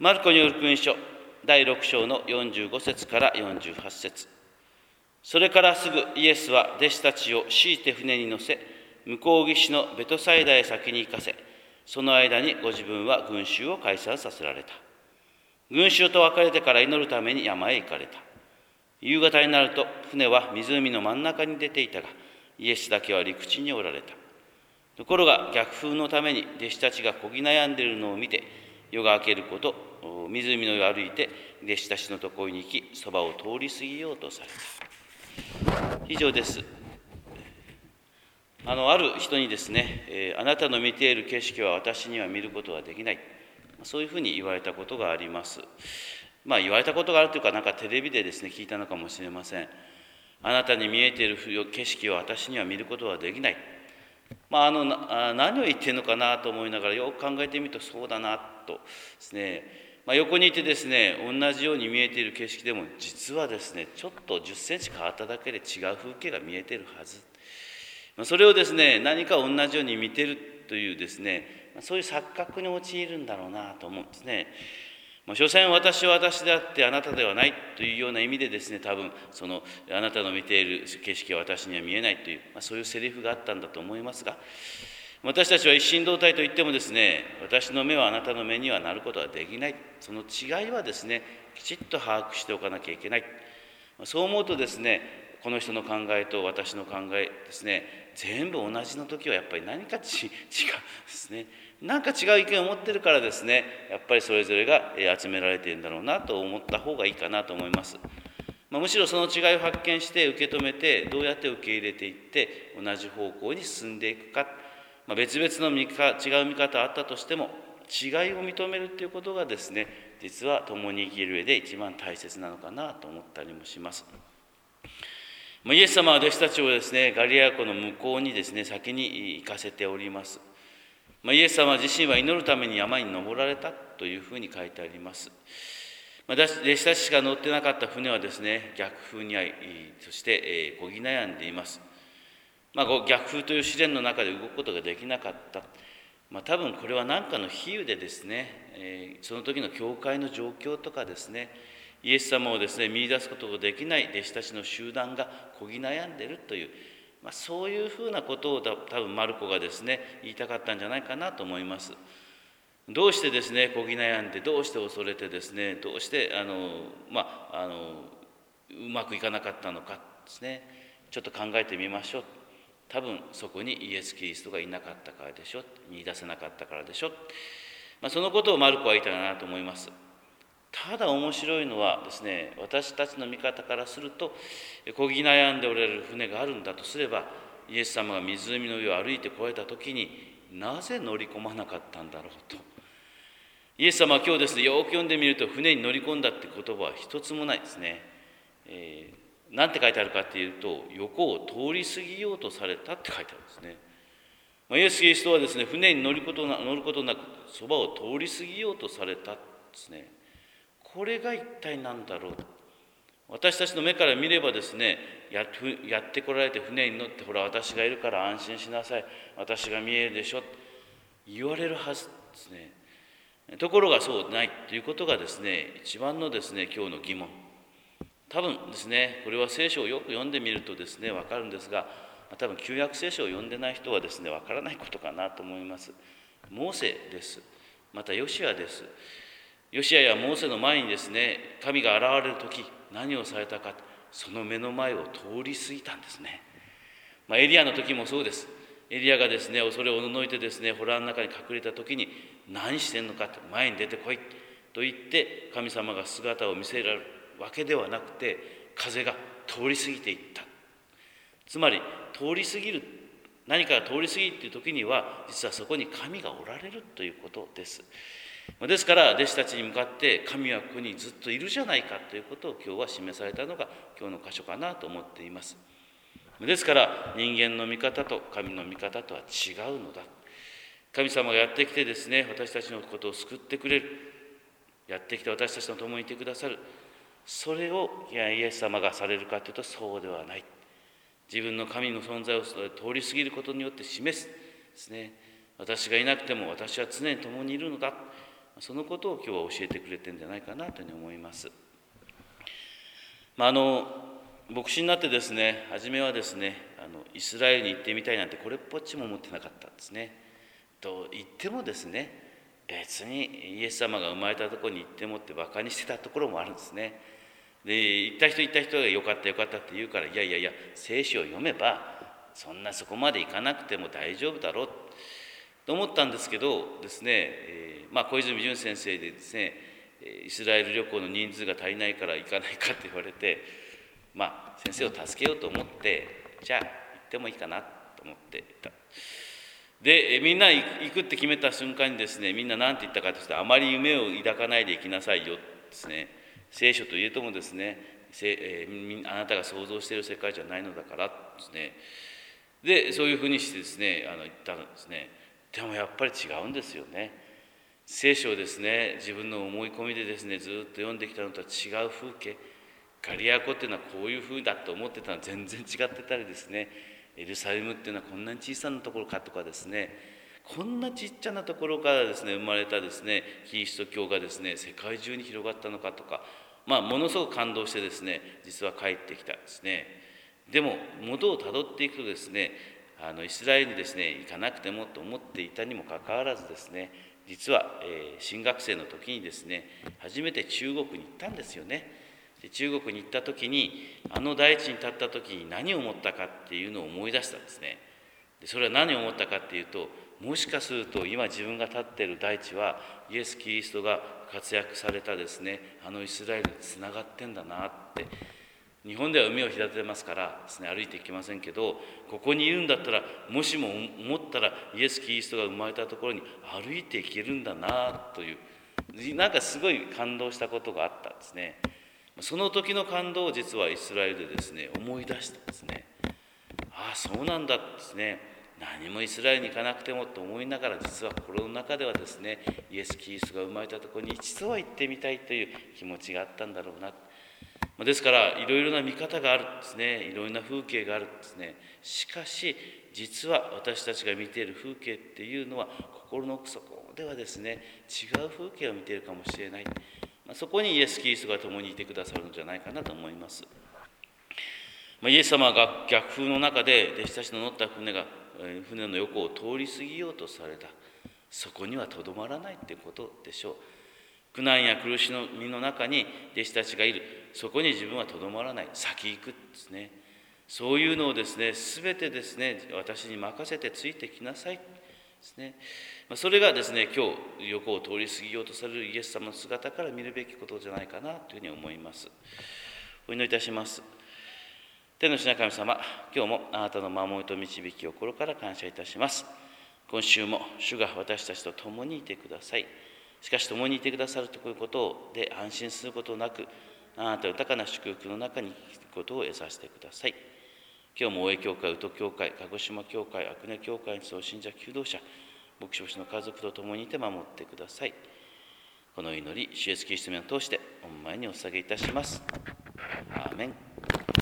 マルコによる福音書第6章の45節から48節。それからすぐイエスは弟子たちを強いて船に乗せ、向こう岸のベトサイダへ先に行かせ、その間にご自分は群衆を解散させられた。群衆と別れてから祈るために山へ行かれた。夕方になると船は湖の真ん中に出ていたが、イエスだけは陸地におられた。ところが逆風のために弟子たちがこぎ悩んでいるのを見て、夜が明けること湖の上を歩いて弟子たちのところに行き、そばを通り過ぎようとされた。以上です。ある人にですね、あなたの見ている景色は私には見ることはできない、そういうふうに言われたことがあります。言われたことがあるというか、テレビでですね聞いたのかもしれません。あなたに見えている景色を私には見ることはできない。何を言ってるのかなと思いながらよく考えてみると、そうだなとですね、横にいてですね、同じように見えている景色でも実はですね、ちょっと10センチ変わっただけで違う風景が見えているはず。それをですね、何か同じように見ているというですね、そういう錯覚に陥るんだろうなと思うんですね。所詮私は私であってあなたではないというような意味でですね、多分あなたの見ている景色は私には見えないという、そういうセリフがあったんだと思いますが、私たちは一心同体といってもですね、私の目はあなたの目にはなることはできない、その違いはですね、きちっと把握しておかなきゃいけない。そう思うとですね、この人の考えと私の考えですね、全部同じの時はやっぱり何か違うですね。何か違う意見を持ってるからですね、やっぱりそれぞれが集められているんだろうなと思った方がいいかなと思います。むしろその違いを発見して受け止めて、どうやって受け入れていって同じ方向に進んでいくか、別々の違う見方あったとしても違いを認めるということがですね、実は共に生きる上で一番大切なのかなと思ったりもします。イエス様は弟子たちをですね、ガリラ湖の向こうにですね、先に行かせております。イエス様自身は祈るために山に登られたというふうに書いてあります。弟子たちしか乗ってなかった船はですね、逆風に遭い、そしてこぎ悩んでいます。逆風という試練の中で動くことができなかった。多分これは何かの比喩でですね、その時の教会の状況とかですね、イエス様をですね、見出すことができない弟子たちの集団がこぎ悩んでいるという、そういうふうなことを多分マルコがですね、言いたかったんじゃないかなと思います。どうしてですね、こぎ悩んで、どうして恐れてですね、どうしてうまくいかなかったのかですね、ちょっと考えてみましょう。多分そこにイエス・キリストがいなかったからでしょ、見出せなかったからでしょ、そのことをマルコは言いたいなと思います。ただ面白いのはですね、私たちの見方からすると、こぎ悩んでおられる船があるんだとすれば、イエス様が湖の上を歩いてこられた時になぜ乗り込まなかったんだろうと。イエス様は今日ですね、よく読んでみると、船に乗り込んだって言葉は一つもないですね。なんて書いてあるかっていうと、横を通り過ぎようとされたって書いてあるんですね。イエス・キリストはですね、船に乗ることなくそばを通り過ぎようとされたですね。これが一体何だろう。私たちの目から見ればですね、やってこられて船に乗って、ほら私がいるから安心しなさい、私が見えるでしょ、言われるはずですね。ところがそうないということがですね、一番のですね、今日の疑問。多分ですね、これは聖書をよく読んでみるとですね、わかるんですが、多分旧約聖書を読んでない人はですね、わからないことかなと思います。モーセです。またヨシアです。ヨシアやモーセの前にですね、神が現れる時何をされたか、その目の前を通り過ぎたんですね。エリアの時もそうです。エリアがですね、恐れをおののいてですね、洞の中に隠れた時に、何してんのかと、前に出てこいと言って神様が姿を見せられるわけではなくて、風が通り過ぎていった。つまり通り過ぎる、何かが通り過ぎるという時には、実はそこに神がおられるということです。ですから弟子たちに向かって、神はここにずっといるじゃないかということを今日は示されたのが今日の箇所かなと思っています。ですから人間の見方と神の見方とは違うのだ。神様がやってきてですね、私たちのことを救ってくれる、やってきて私たちの共にいてくださる、それをイエス様がされるかというとそうではない。自分の神の存在を通り過ぎることによって示すですね。私がいなくても私は常に共にいるのだ。 そのことを今日は教えてくれてるんじゃないかなというふうに思います。牧師になってですね、初めはですね、イスラエルに行ってみたいなんてこれっぽっちも思ってなかったんですね。と言ってもですね、別にイエス様が生まれたところに行ってもってバカにしてたところもあるんですね。で、行った人がよかったよかったって言うから、いや聖書を読めばそんなそこまで行かなくても大丈夫だろうと思ったんですけどですね、小泉純先生でですね、イスラエル旅行の人数が足りないから行かないかって言われて、先生を助けようと思って、じゃあ行ってもいいかなと思っていた。で、みんな行くって決めた瞬間にですね、みんな何て言ったかというと、あまり夢を抱かないで行きなさいよですね。聖書といえどもですね、あなたが想像している世界じゃないのだからですね。で、そういうふうにしてですね、言ったんですね。でもやっぱり違うんですよね。聖書をですね、自分の思い込みでですね、ずっと読んできたのとは違う風景、ガリア湖っていうのはこういう風だと思ってたのは全然違ってたりですね、エルサレムっていうのはこんなに小さなところかとかですね、こんなちっちゃなところからですね生まれたですねキリスト教がですね世界中に広がったのかとか、ものすごく感動してですね実は帰ってきたんですね。でも元をたどっていくとですね、イスラエルにですね行かなくてもと思っていたにもかかわらずですね、実は、新学生の時にですね初めて中国に行ったんですよね。で、中国に行った時に大地に立った時に何を思ったかっていうのを思い出したんですね。で、それは何を思ったかっていうと、もしかすると今自分が立っている大地はイエス・キリストが活躍されたですねイスラエルにつながってんだなって。日本では海を隔てますからですね歩いていけませんけど、ここにいるんだったらもしも思ったらイエス・キリストが生まれたところに歩いていけるんだなという、なんかすごい感動したことがあったんですね。その時の感動を実はイスラエルでですね思い出したんですね。ああそうなんだですね、何もイスラエルに行かなくてもと思いながら、実は心の中ではですねイエス・キリストが生まれたところに一度は行ってみたいという気持ちがあったんだろうな。ですからいろいろな見方があるんですね、いろいろな風景があるんですね。しかし実は私たちが見ている風景っていうのは心の奥底ではですね違う風景を見ているかもしれない。そこにイエス・キリストが共にいてくださるんじゃないかなと思います。イエス様が逆風の中で弟子たちの乗った船の横を通り過ぎようとされた。そこにはとどまらないということでしょう。苦難や苦しみの中に弟子たちがいる。そこに自分はとどまらない。先行くですね。そういうのをですね、すべてですね、私に任せてついてきなさいですね。それがですね、今日横を通り過ぎようとされるイエス様の姿から見るべきことじゃないかなというふうに思います。お祈りいたします。天の父な神様、今日もあなたの守りと導きを心から感謝いたします。今週も主が私たちと共にいてください。しかし共にいてくださるということで安心することなく、あなた豊かな祝福の中に生きることを得させてください。今日も大江教会、宇都教会、鹿児島教会、阿久根教会にその信者求道者、牧師の家族と共にいて守ってください。この祈り、主イエスキリストの名を通して御前にお捧げいたします。アーメン。